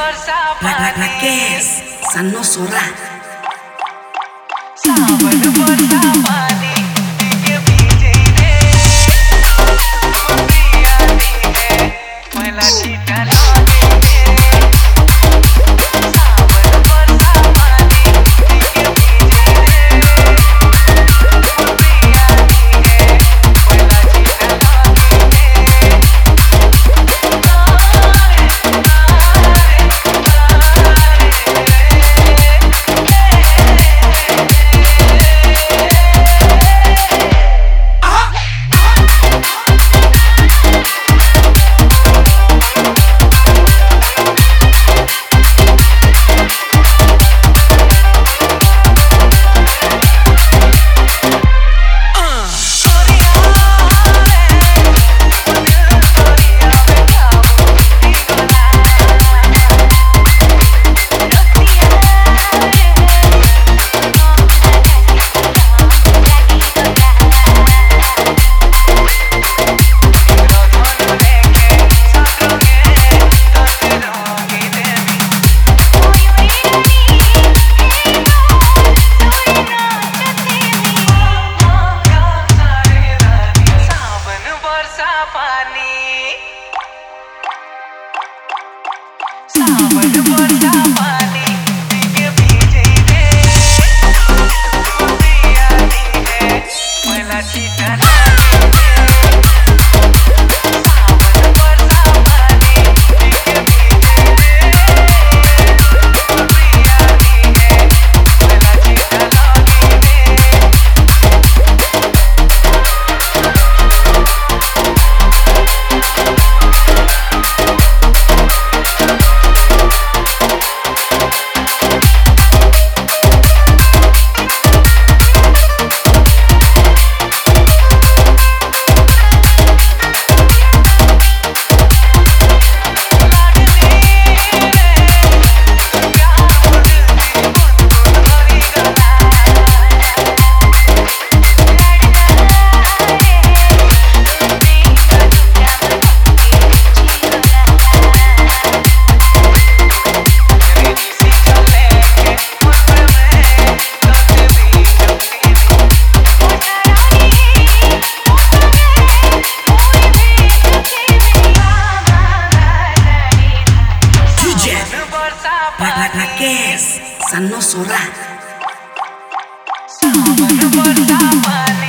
Raques, Sano Sora. सावन बरसा पानी के भीजे रे पिया दी है मला चीटा लागे सावन बरसा पानी के भीजे रे पिया दी है मला चीटा लागे सावन बरसा पानी के भीजे रे पिया दी है मला चीटा लागे सावन बरसा पानी के भीजे रे पिया दी है मला चीटा लागे Raques, Sano Sora. सावन बरसा पानी